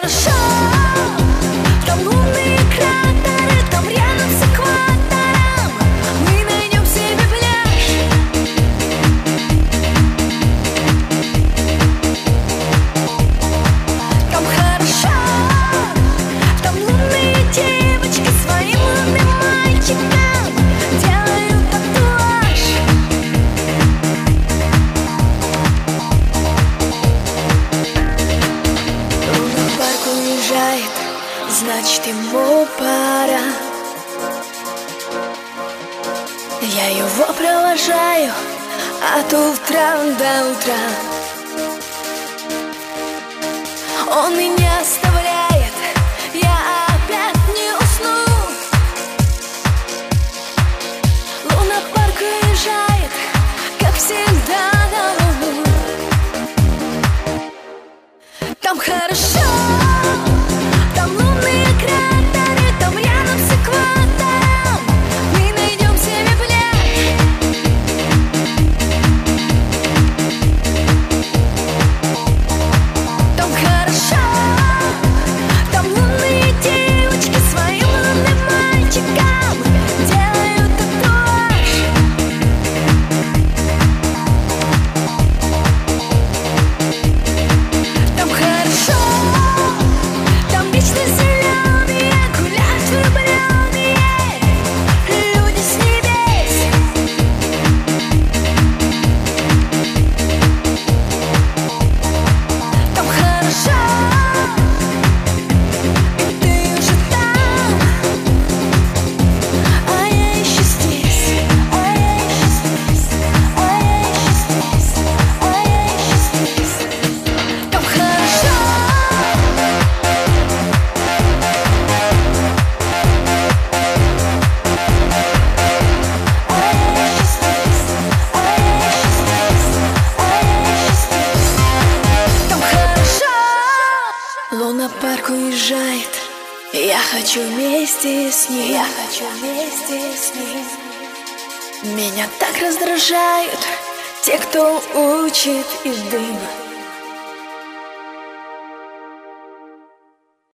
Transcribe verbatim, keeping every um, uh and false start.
хорошо, там лунные кратеры, там рядом с экватором мы найдем себе пляж. Там хорошо, там лунные девочки своим лунным мальчикам делают татуаж. Лунопарк уезжает, значит ему пора. Я его провожаю от утра до утра. Он меня оставляет, я опять не усну. Лунопарк уезжает, как всегда, на луну. Там хорошо, там лунные кратеры, там рядом с экватором мы найдем себе пляж. Там хорошо, там лунные девочки своим лунным мальчикам делают татуаж. Там хорошо, там вечно зеленые гуляют влюбленные люди с небес. Там хорошо, и ты уже там, а я еще здесь, а я еще здесь, а я еще здесь, а я еще здесь. Там хорошо, а я еще здесь, а я еще здесь, а я еще здесь. Там хорошо. Лунопарк уезжает, я хочу вместе с ним, я хочу вместе с ним. Меня так раздражают те, кто учит из дыма.